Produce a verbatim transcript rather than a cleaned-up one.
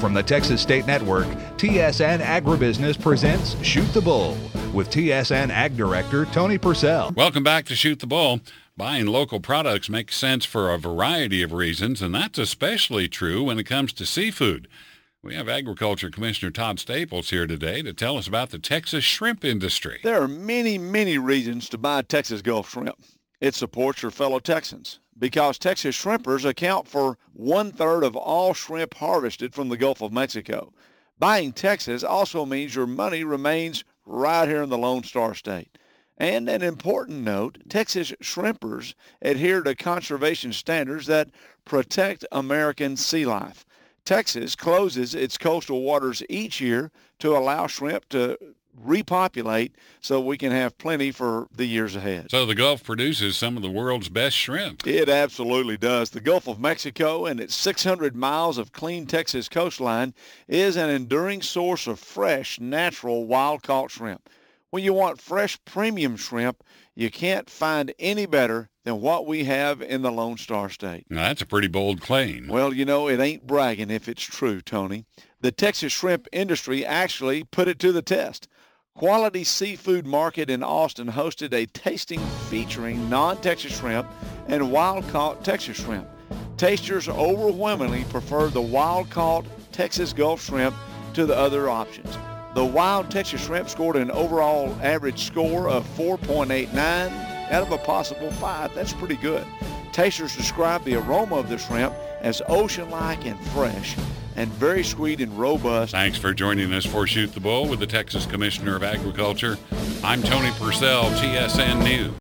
From the Texas State Network, T S N Agribusiness presents Shoot the Bull with T S N Ag Director Tony Purcell. Welcome back to Shoot the Bull. Buying local products makes sense for a variety of reasons, and that's especially true when it comes to seafood. We have Agriculture Commissioner Todd Staples here today to tell us about the Texas shrimp industry. There are many, many reasons to buy Texas Gulf shrimp. It supports your fellow Texans because Texas shrimpers account for one-third of all shrimp harvested from the Gulf of Mexico. Buying Texas also means your money remains right here in the Lone Star State. And an important note, Texas shrimpers adhere to conservation standards that protect American sea life. Texas closes its coastal waters each year to allow shrimp to repopulate so we can have plenty for the years ahead. So the Gulf produces some of the world's best shrimp. It absolutely does. The Gulf of Mexico and its six hundred miles of clean Texas coastline is an enduring source of fresh, natural, wild-caught shrimp. When you want fresh premium shrimp, you can't find any better than what we have in the Lone Star State. Now, that's a pretty bold claim. Well, you know, it ain't bragging if it's true, Tony. The Texas shrimp industry actually put it to the test. Quality Seafood Market in Austin hosted a tasting featuring non-Texas shrimp and wild-caught Texas shrimp. Tasters overwhelmingly preferred the wild-caught Texas Gulf shrimp to the other options. The wild Texas shrimp scored an overall average score of four point eight nine out of a possible five. That's pretty good. Tasters described the aroma of the shrimp as ocean-like and fresh and very sweet and robust. Thanks for joining us for Shoot the Bull with the Texas Commissioner of Agriculture. I'm Tony Purcell, T S N News.